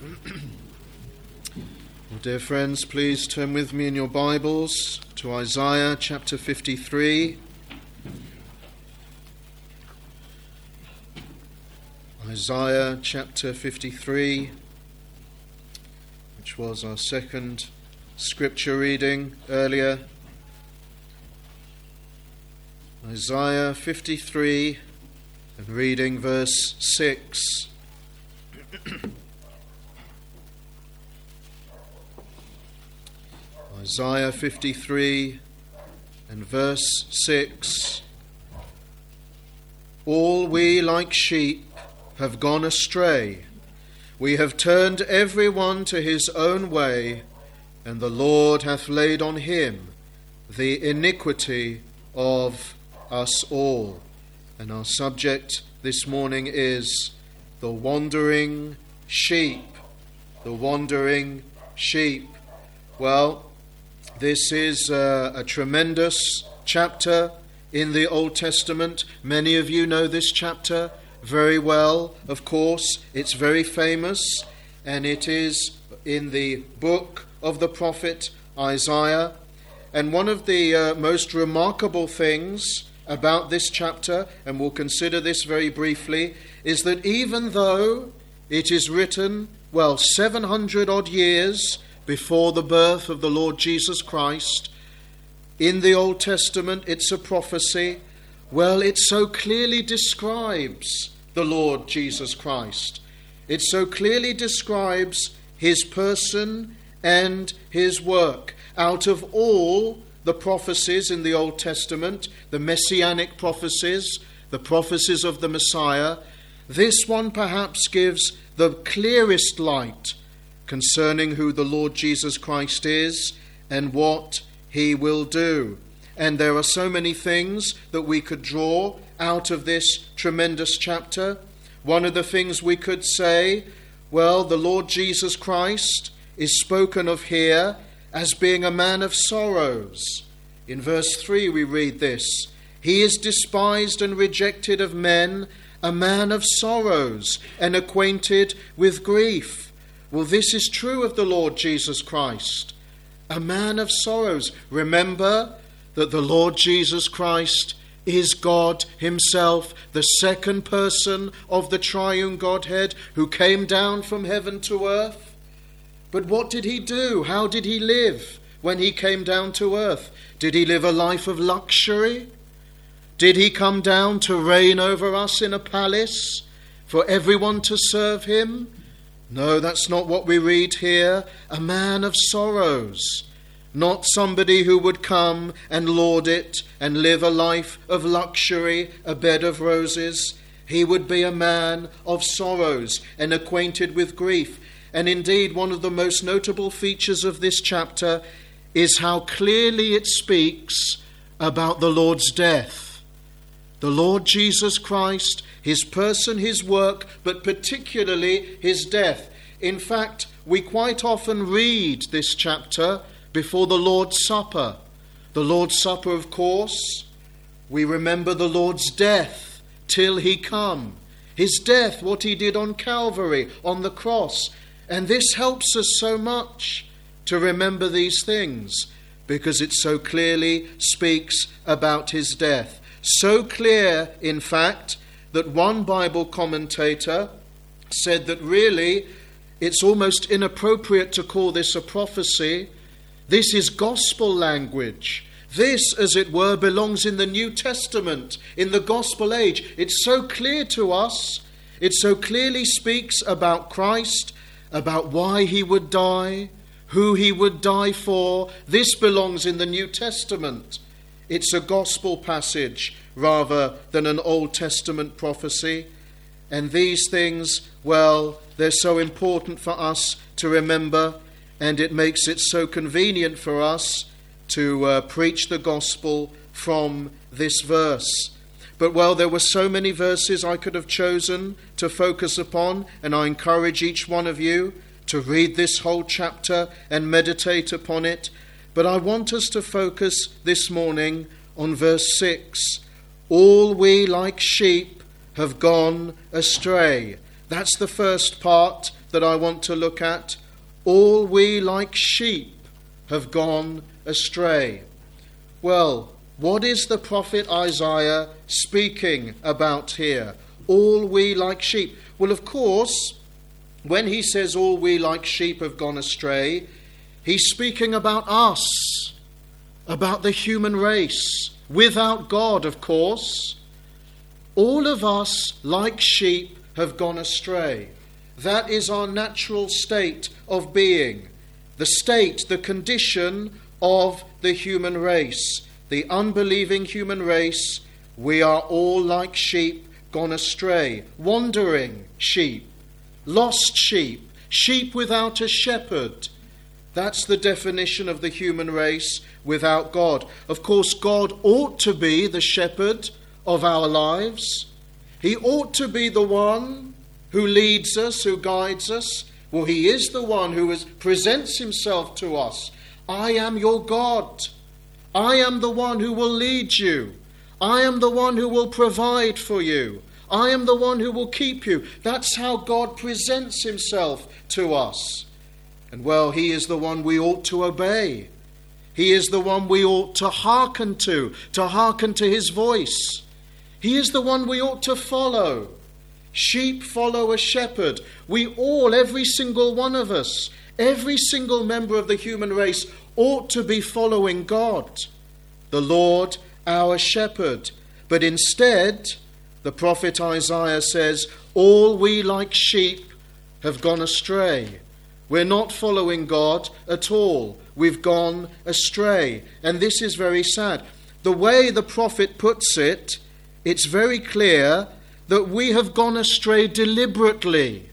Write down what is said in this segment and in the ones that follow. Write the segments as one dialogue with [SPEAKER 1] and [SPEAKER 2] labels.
[SPEAKER 1] Well, dear friends, please turn with me in your Bibles to Isaiah chapter 53. Isaiah chapter 53, which was our second scripture reading earlier. Isaiah 53 and reading verse 6. Isaiah 53 and verse 6. All we like sheep have gone astray. We have turned every one to his own way, and the Lord hath laid on him the iniquity of us all. And our subject this morning is the wandering sheep. The wandering sheep. Well, this is a tremendous chapter in the Old Testament. Many of you know this chapter very well, of course. It's very famous, and it is in the book of the prophet Isaiah. And one of the most remarkable things about this chapter, and we'll consider this very briefly, is that even though it is written, 700 odd years before the birth of the Lord Jesus Christ, in the Old Testament it's a prophecy. It so clearly describes the Lord Jesus Christ. It so clearly describes his person and his work. Out of all the prophecies in the Old Testament, the messianic prophecies, the prophecies of the Messiah, this one perhaps gives the clearest light concerning who the Lord Jesus Christ is and what he will do. And there are so many things that we could draw out of this tremendous chapter. One of the things we could say, the Lord Jesus Christ is spoken of here as being a man of sorrows. In verse 3 we read this: He is despised and rejected of men, a man of sorrows and acquainted with grief. This is true of the Lord Jesus Christ, a man of sorrows. Remember that the Lord Jesus Christ is God himself, the second person of the triune Godhead who came down from heaven to earth. But what did he do? How did he live when he came down to earth? Did he live a life of luxury? Did he come down to reign over us in a palace for everyone to serve him? No, that's not what we read here. A man of sorrows. Not somebody who would come and laud it and live a life of luxury, a bed of roses. He would be a man of sorrows and acquainted with grief. And indeed, one of the most notable features of this chapter is how clearly it speaks about the Lord's death. The Lord Jesus Christ, his person, his work, but particularly his death. In fact, we quite often read this chapter before the Lord's Supper. The Lord's Supper, of course, we remember the Lord's death till he come. His death, what he did on Calvary, on the cross. And this helps us so much to remember these things, because it so clearly speaks about his death. So clear, in fact, that one Bible commentator said that really it's almost inappropriate to call this a prophecy. This is gospel language. This, as it were, belongs in the New Testament, in the gospel age. It's so clear to us. It so clearly speaks about Christ, about why he would die, who he would die for. This belongs in the New Testament. It's a gospel passage rather than an Old Testament prophecy. And these things, they're so important for us to remember, and it makes it so convenient for us to preach the gospel from this verse. But there were so many verses I could have chosen to focus upon, and I encourage each one of you to read this whole chapter and meditate upon it. But I want us to focus this morning on verse 6. All we like sheep have gone astray. That's the first part that I want to look at. All we like sheep have gone astray. Well, what is the prophet Isaiah speaking about here? All we like sheep. Well, of course, when he says all we like sheep have gone astray, he's speaking about us, about the human race, without God, of course. All of us, like sheep, have gone astray. That is our natural state of being, the state, the condition of the human race. The unbelieving human race, we are all like sheep gone astray, wandering sheep, lost sheep, sheep without a shepherd. That's the definition of the human race without God. Of course, God ought to be the shepherd of our lives. He ought to be the one who leads us, who guides us. Well, he is the one who presents himself to us. I am your God. I am the one who will lead you. I am the one who will provide for you. I am the one who will keep you. That's how God presents himself to us. And well, he is the one we ought to obey. He is the one we ought to hearken to his voice. He is the one we ought to follow. Sheep follow a shepherd. We all, every single one of us, every single member of the human race ought to be following God, the Lord, our shepherd. But instead, the prophet Isaiah says, all we like sheep have gone astray. We're not following God at all. We've gone astray. And this is very sad. The way the prophet puts it, it's very clear that we have gone astray deliberately.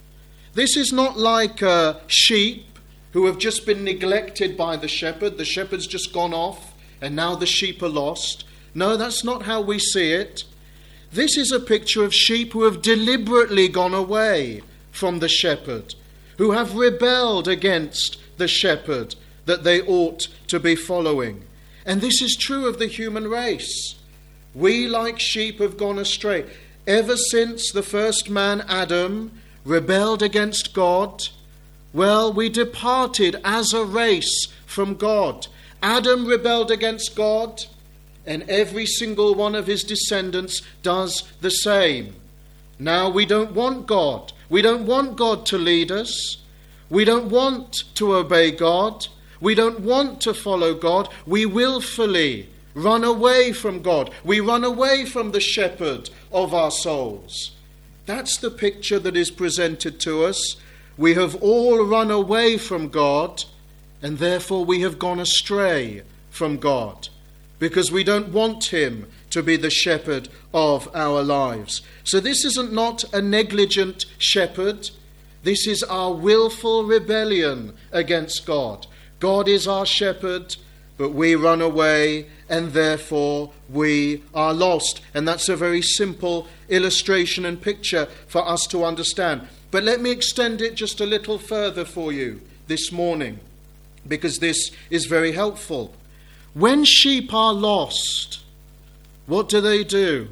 [SPEAKER 1] This is not like sheep who have just been neglected by the shepherd. The shepherd's just gone off and now the sheep are lost. No, that's not how we see it. This is a picture of sheep who have deliberately gone away from the shepherd, who have rebelled against the shepherd that they ought to be following. And this is true of the human race. We, like sheep, have gone astray. Ever since the first man, Adam, rebelled against God, well, we departed as a race from God. Adam rebelled against God, and every single one of his descendants does the same. Now we don't want God. We don't want God to lead us. We don't want to obey God. We don't want to follow God. We willfully run away from God. We run away from the shepherd of our souls. That's the picture that is presented to us. We have all run away from God, and therefore we have gone astray from God, because we don't want him to be the shepherd of our lives. So this isn't not a negligent shepherd. This is our willful rebellion against God. God is our shepherd, but we run away, and therefore we are lost. And that's a very simple illustration and picture for us to understand. But let me extend it just a little further for you this morning, because this is very helpful. When sheep are lost, what do?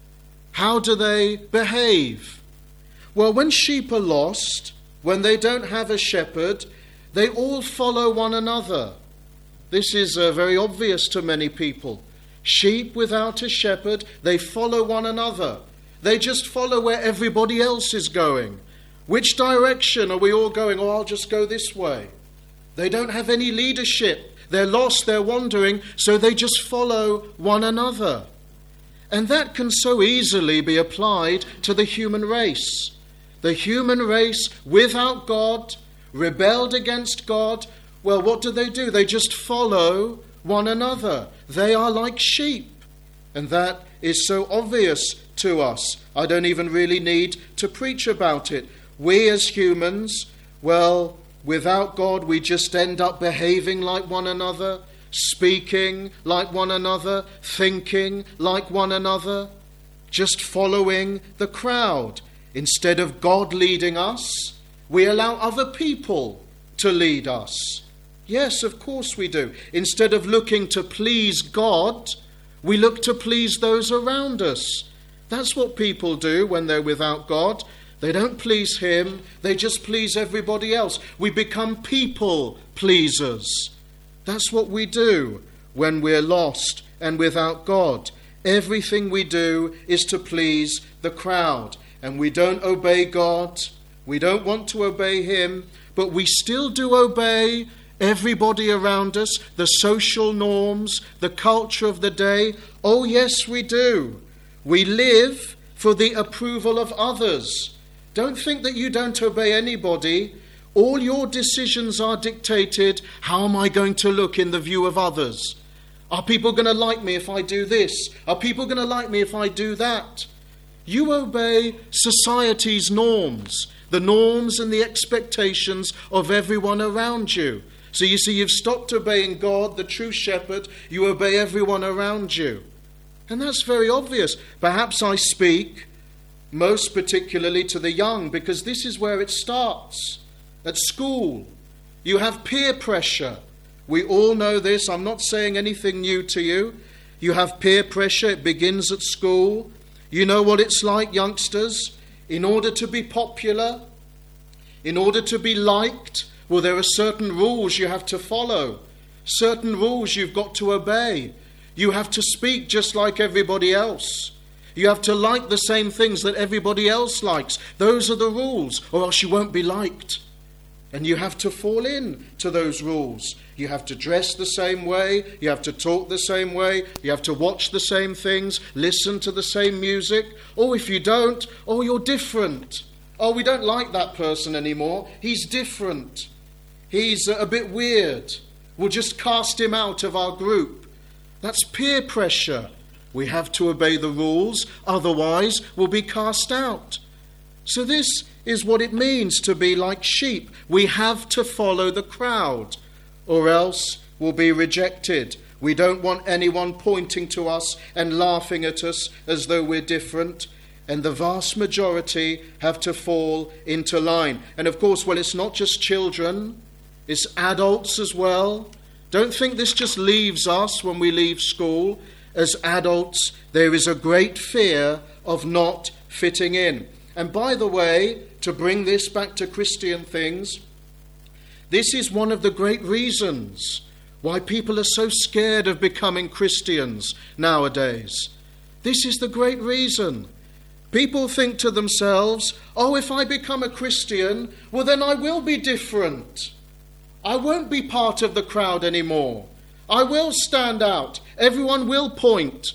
[SPEAKER 1] How do they behave? Well, when sheep are lost, when they don't have a shepherd, they all follow one another. This is very obvious to many people. Sheep without a shepherd, they follow one another. They just follow where everybody else is going. Which direction are we all going? Oh, I'll just go this way. They don't have any leadership. They're lost, they're wandering, so they just follow one another. And that can so easily be applied to the human race. The human race, without God, rebelled against God. Well, what do? They just follow one another. They are like sheep. And that is so obvious to us. I don't even really need to preach about it. We as humans, well, without God, we just end up behaving like one another, speaking like one another, thinking like one another, just following the crowd. Instead of God leading us, we allow other people to lead us. Yes, of course we do. Instead of looking to please God, we look to please those around us. That's what people do when they're without God. They don't please him, they just please everybody else. We become people pleasers. That's what we do when we're lost and without God. Everything we do is to please the crowd. And we don't obey God. We don't want to obey him, but we still do obey everybody around us, the social norms, the culture of the day. Oh, yes, we do. We live for the approval of others. Don't think that you don't obey anybody. All your decisions are dictated. How am I going to look in the view of others? Are people going to like me if I do this? Are people going to like me if I do that? You obey society's norms, the norms and the expectations of everyone around you. So you see, you've stopped obeying God, the true shepherd. You obey everyone around you. And that's very obvious. Perhaps I speak most particularly to the young, because this is where it starts. At school, you have peer pressure. We all know this. I'm not saying anything new to you. You have peer pressure. It begins at school. You know what it's like, youngsters. In order to be popular, in order to be liked, well, there are certain rules you have to follow. Certain rules you've got to obey. You have to speak just like everybody else. You have to like the same things that everybody else likes. Those are the rules, or else you won't be liked. And you have to fall in to those rules. You have to dress the same way. You have to talk the same way. You have to watch the same things, listen to the same music. Or if you don't, oh, you're different. Oh, we don't like that person anymore. He's different. He's a bit weird. We'll just cast him out of our group. That's peer pressure. We have to obey the rules, otherwise we'll be cast out. So this is what it means to be like sheep. We have to follow the crowd, or else we'll be rejected. We don't want anyone pointing to us and laughing at us as though we're different. And the vast majority have to fall into line. And of course, well, it's not just children, it's adults as well. Don't think this just leaves us when we leave school. As adults, there is a great fear of not fitting in. And by the way, to bring this back to Christian things, this is one of the great reasons why people are so scared of becoming Christians nowadays. This is the great reason. People think to themselves, oh, if I become a Christian, well, then I will be different. I won't be part of the crowd anymore. I will stand out. Everyone will point.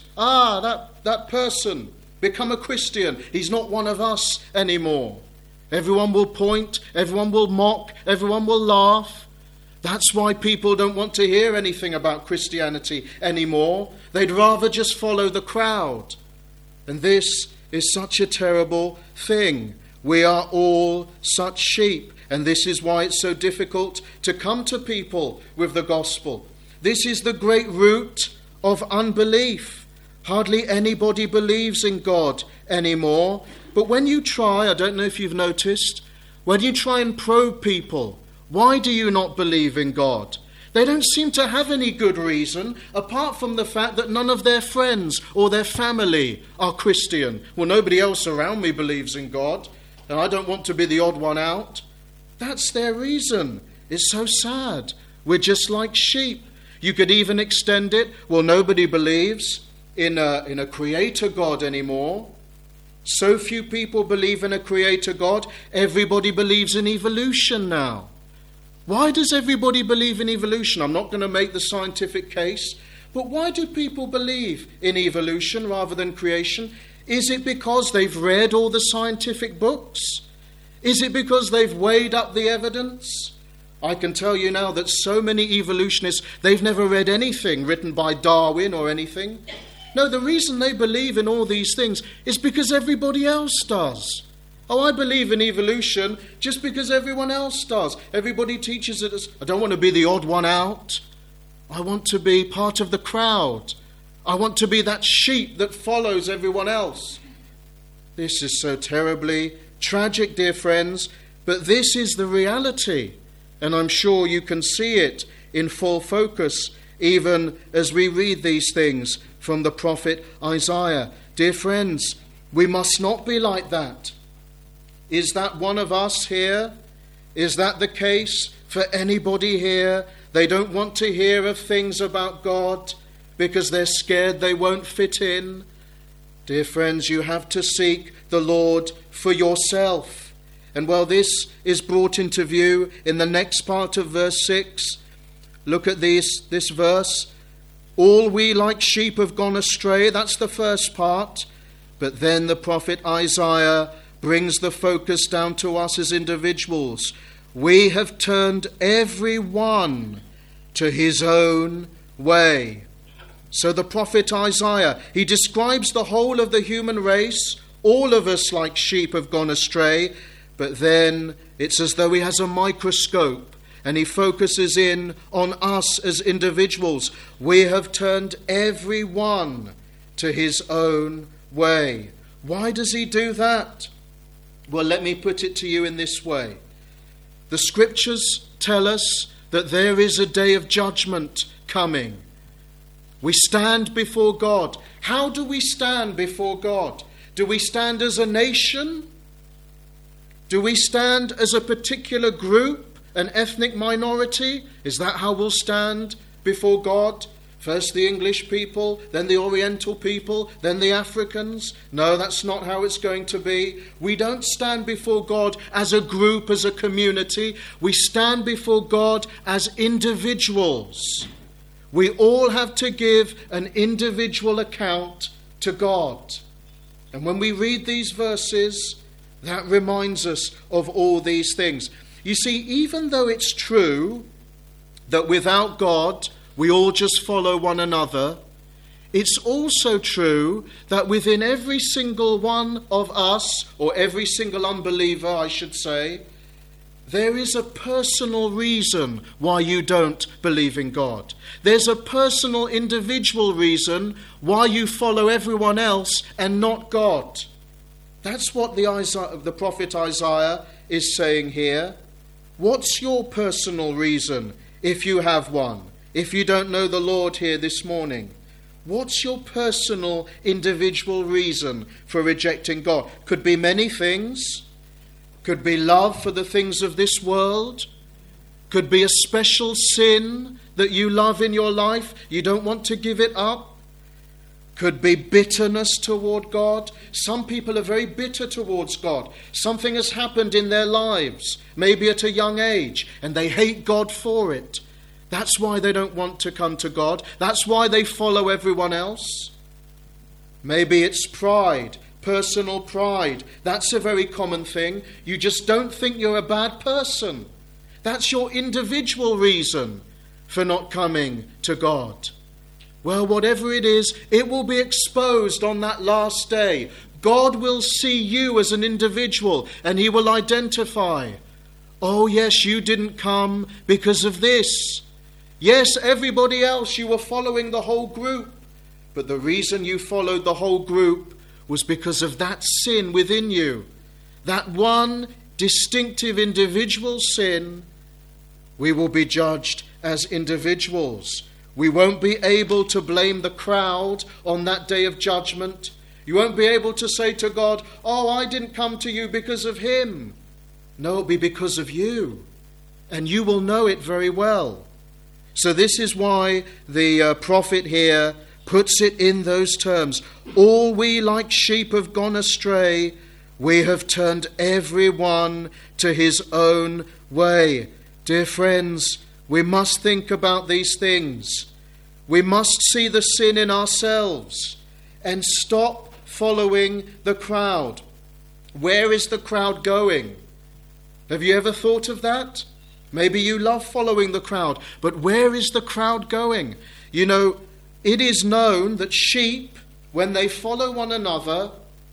[SPEAKER 1] That person, become a Christian. He's not one of us anymore. Everyone will point. Everyone will mock. Everyone will laugh. That's why people don't want to hear anything about Christianity anymore. They'd rather just follow the crowd. And this is such a terrible thing. We are all such sheep. And this is why it's so difficult to come to people with the gospel. This is the great root of unbelief. Hardly anybody believes in God anymore. But when you try, I don't know if you've noticed, when you try and probe people, why do you not believe in God? They don't seem to have any good reason, apart from the fact that none of their friends or their family are Christian. Well, nobody else around me believes in God, and I don't want to be the odd one out. That's their reason. It's so sad. We're just like sheep. You could even extend it. Well, nobody believes in a creator God anymore. So few people believe in a creator God. Everybody believes in evolution now. Why does everybody believe in evolution? I'm not going to make the scientific case, but why do people believe in evolution rather than creation? Is it because they've read all the scientific books? Is it because they've weighed up the evidence? I can tell you now that so many evolutionists, they've never read anything written by Darwin or anything. No, the reason they believe in all these things is because everybody else does. Oh, I believe in evolution just because everyone else does. Everybody teaches it as, I don't want to be the odd one out. I want to be part of the crowd. I want to be that sheep that follows everyone else. This is so terribly tragic, dear friends, but this is the reality. And I'm sure you can see it in full focus, even as we read these things from the prophet Isaiah. Dear friends, we must not be like that. Is that one of us here? Is that the case for anybody here? They don't want to hear of things about God because they're scared they won't fit in. Dear friends, you have to seek the Lord for yourself. And well, this is brought into view in the next part of verse 6. Look at this verse. All we like sheep have gone astray. That's the first part. But then the prophet Isaiah brings the focus down to us as individuals. We have turned every one to his own way. So the prophet Isaiah, he describes the whole of the human race. All of us like sheep have gone astray. But then it's as though he has a microscope and he focuses in on us as individuals. We have turned every one to his own way. Why does he do that? Well, let me put it to you in this way. The scriptures tell us that there is a day of judgment coming. We stand before God. How do we stand before God? Do we stand as a nation? Do we stand as a particular group, an ethnic minority? Is that how we'll stand before God? First the English people, then the Oriental people, then the Africans. No, that's not how it's going to be. We don't stand before God as a group, as a community. We stand before God as individuals. We all have to give an individual account to God. And when we read these verses, that reminds us of all these things. You see, even though it's true that without God we all just follow one another, it's also true that within every single one of us, or every single unbeliever, I should say, there is a personal reason why you don't believe in God. There's a personal, individual reason why you follow everyone else and not God. That's what the prophet Isaiah is saying here. What's your personal reason, if you have one? If you don't know the Lord here this morning, what's your personal, individual reason for rejecting God? Could be many things. Could be love for the things of this world. Could be a special sin that you love in your life. You don't want to give it up. Could be bitterness toward God. Some people are very bitter towards God. Something has happened in their lives, maybe at a young age, and they hate God for it. That's why they don't want to come to God. That's why they follow everyone else. Maybe it's pride, personal pride. That's a very common thing. You just don't think you're a bad person. That's your individual reason for not coming to God. Well, whatever it is, it will be exposed on that last day. God will see you as an individual and he will identify, oh yes, you didn't come because of this. Yes, everybody else, you were following the whole group. But the reason you followed the whole group was because of that sin within you. That one distinctive individual sin. We will be judged as individuals. We won't be able to blame the crowd on that day of judgment. You won't be able to say to God, oh, I didn't come to you because of him. No, it'll be because of you. And you will know it very well. So this is why the prophet here puts it in those terms. All we like sheep have gone astray. We have turned every one to his own way. Dear friends, we must think about these things. We must see the sin in ourselves and stop following the crowd. Where is the crowd going? Have you ever thought of that? Maybe you love following the crowd, but where is the crowd going? You know, it is known that sheep, when they follow one another,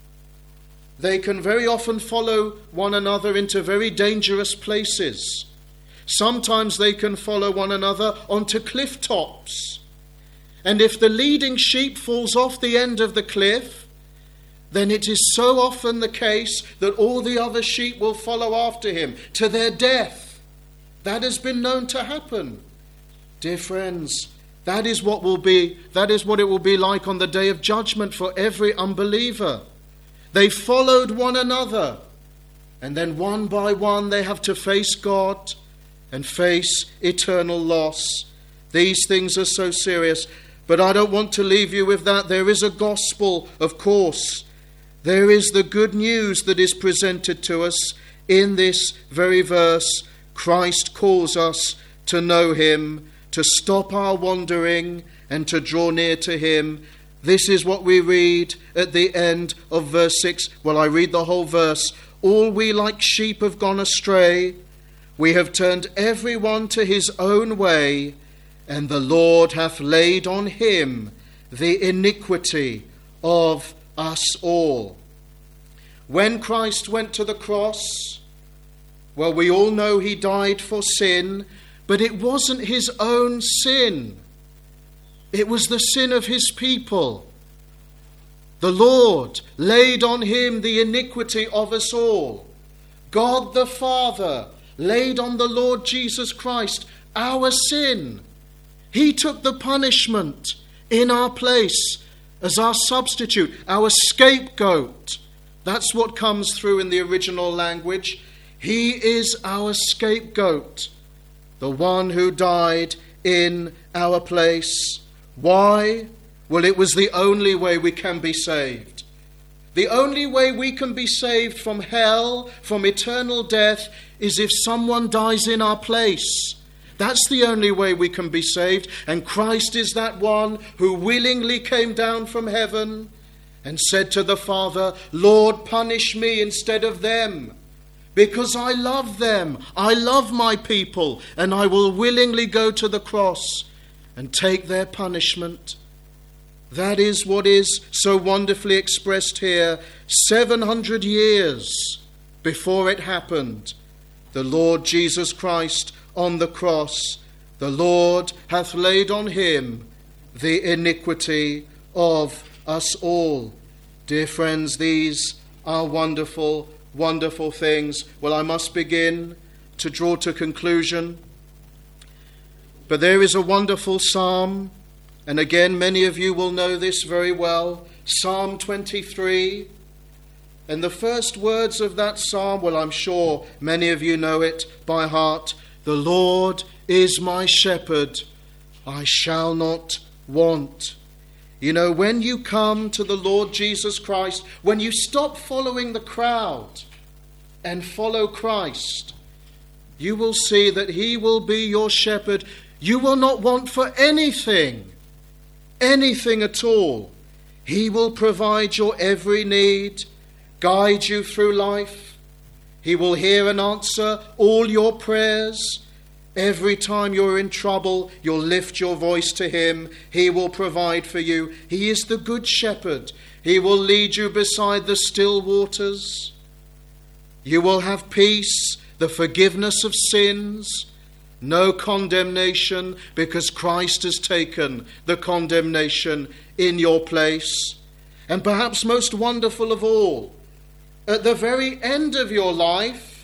[SPEAKER 1] they can very often follow one another into very dangerous places. Sometimes they can follow one another onto cliff tops. And if the leading sheep falls off the end of the cliff, then it is so often the case that all the other sheep will follow after him to their death. That has been known to happen. Dear friends, that is what it will be like on the day of judgment for every unbeliever. They followed one another. And then one by one they have to face God and face eternal loss. These things are so serious. But I don't want to leave you with that. There is a gospel, of course. There is the good news that is presented to us in this very verse. Christ calls us to know him, to stop our wandering and to draw near to him. This is what we read at the end of verse 6. Well, I read the whole verse. All we like sheep have gone astray. We have turned every one to his own way, and the Lord hath laid on him the iniquity of us all. When Christ went to the cross, well, we all know he died for sin, but it wasn't his own sin. It was the sin of his people. The Lord laid on him the iniquity of us all. God the Father laid on the Lord Jesus Christ our sin. He took the punishment in our place as our substitute, our scapegoat. That's what comes through in the original language. He is our scapegoat, the one who died in our place. Why? Well, it was the only way we can be saved. The only way we can be saved from hell, from eternal death, is if someone dies in our place. That's the only way we can be saved. And Christ is that one who willingly came down from heaven and said to the Father, Lord, punish me instead of them, because I love them. I love my people, and I will willingly go to the cross and take their punishment. That is what is so wonderfully expressed here. 700 years before it happened, the Lord Jesus Christ on the cross, the Lord hath laid on him the iniquity of us all. Dear friends, these are wonderful, wonderful things. Well, I must begin to draw to conclusion. But there is a wonderful psalm, and again, many of you will know this very well, Psalm 23. And the first words of that psalm, well, I'm sure many of you know it by heart. The Lord is my shepherd, I shall not want. You know, when you come to the Lord Jesus Christ, when you stop following the crowd and follow Christ, you will see that he will be your shepherd. You will not want for anything at all. He will provide your every need, guide you through life. He will hear and answer all your prayers. Every time you're in trouble, you'll lift your voice to him. He will provide for you. He is the good shepherd. He will lead you beside the still waters. You will have peace, the forgiveness of sins, no condemnation, because Christ has taken the condemnation in your place. And perhaps most wonderful of all, at the very end of your life,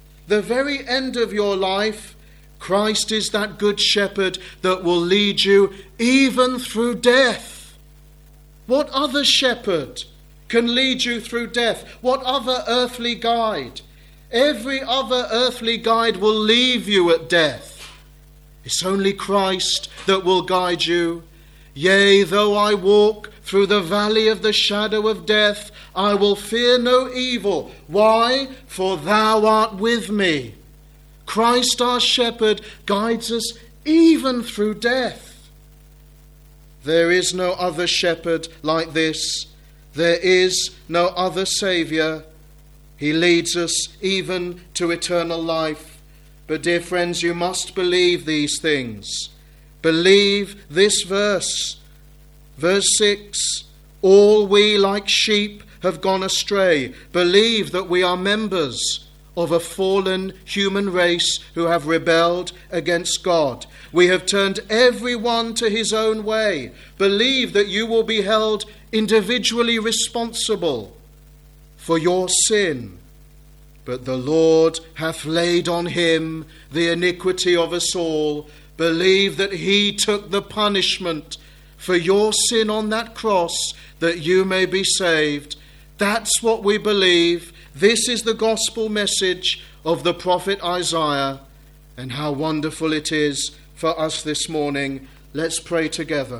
[SPEAKER 1] Christ is that good shepherd that will lead you even through death. What other shepherd can lead you through death? What other earthly guide? Every other earthly guide will leave you at death. It's only Christ that will guide you. Yea, though I walk through the valley of the shadow of death, I will fear no evil. Why? For thou art with me. Christ our shepherd guides us even through death. There is no other shepherd like this. There is no other Saviour. He leads us even to eternal life. But dear friends, you must believe these things. Believe this verse. Verse 6, all we like sheep have gone astray. Believe that we are members of a fallen human race who have rebelled against God. We have turned everyone to his own way. Believe that you will be held individually responsible for your sin. But the Lord hath laid on him the iniquity of us all. Believe that he took the punishment for your sin on that cross, that you may be saved. That's what we believe. This is the gospel message of the prophet Isaiah, and how wonderful it is for us this morning. Let's pray together.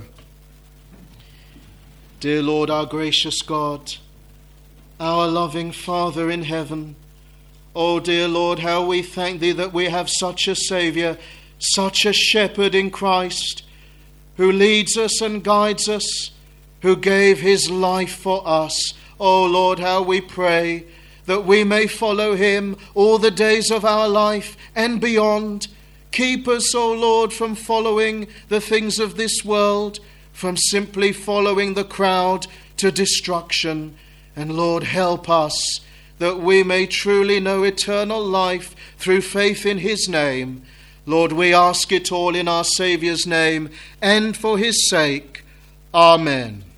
[SPEAKER 1] Dear Lord, our gracious God, our loving Father in heaven, oh dear Lord, how we thank thee that we have such a Saviour, such a shepherd in Christ, who leads us and guides us, who gave his life for us. Oh Lord, how we pray that we may follow him all the days of our life and beyond. Keep us, O Lord, from following the things of this world, from simply following the crowd to destruction. And Lord, help us that we may truly know eternal life through faith in his name. Lord, we ask it all in our Saviour's name and for his sake. Amen.